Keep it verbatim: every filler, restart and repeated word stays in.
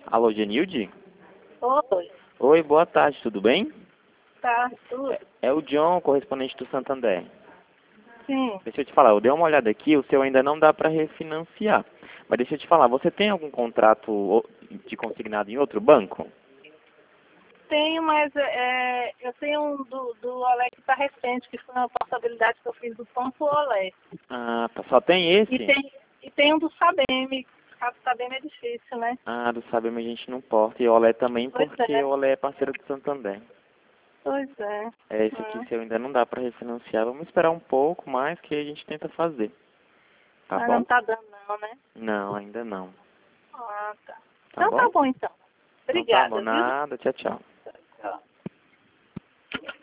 Alô, Genilde? Oi, Oi, boa tarde, tudo bem? tá, tudo? É, é o John, correspondente do Santander. Sim, Deixa eu te falar, eu dei uma olhada aqui, o seu ainda não dá para refinanciar. Mas deixa eu te falar, você tem algum contrato o- de consignado em outro banco? tenho, mas é, eu tenho um do, do Olé que está recente, que foi uma possibilidade que eu fiz do Ponto Olé. Ah, tá, só tem E esse? tem, e tem um do Sabem, a do Sabem é difícil, né? Ah, do Sabem a gente não porta. E o Olé também, Pois porque é, o Olé é parceiro do Santander. pois é. É, esse aqui Hum. seu ainda não dá para refinanciar. Vamos esperar um pouco mais que a gente tenta fazer. Tá Mas não bom? tá dando não, né? Não, ainda não. Ah, tá. Tá Então tá bom? bom então. Então tá bom, Obrigada, viu? nada. Tchau, tchau. Tchau.